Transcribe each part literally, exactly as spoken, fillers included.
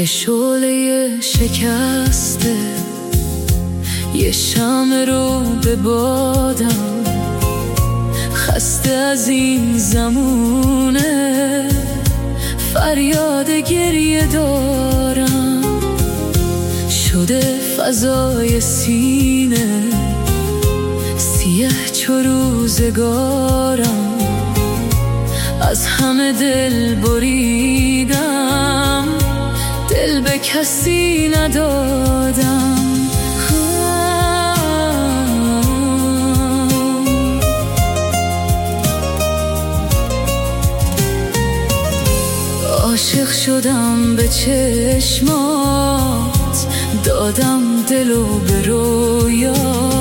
یه شعله شکسته، یه شمع رو به بادم، خسته از این زمونه، فریاد گریه دارم. شده فضای سینه سیه چو روزگارم، از همه دل بریدم، دل به کسی ندادم. عاشق شدم به چشمات، دادم دلو به رویات،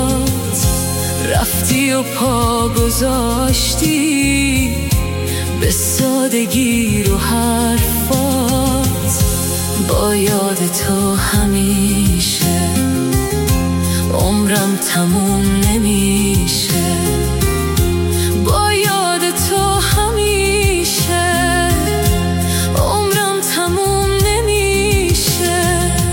رفتی و پا گذاشتی به سادگی رو حرفات. با یاد تو همیشه عمرم تموم نمیشه، با یاد تو همیشه عمرم تموم نمیشه.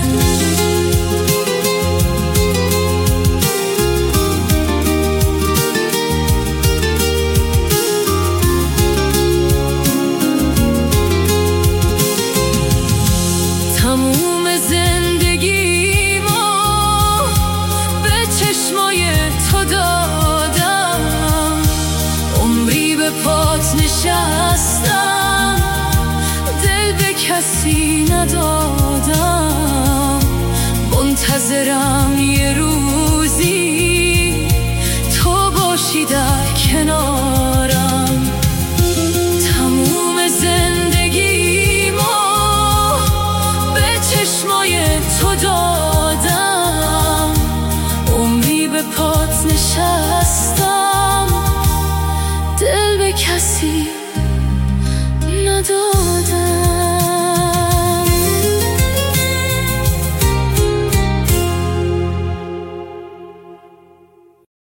تموم زندگی ما به چشمای تو دادم، عمری به پات نشستم، دل به کسی ندادم. منتظرم یه روزی تو باشی در کنارم. تموم زندگی ما به چشمای تو دادم، عمری به پات نشستم، دل به کسی ندادم.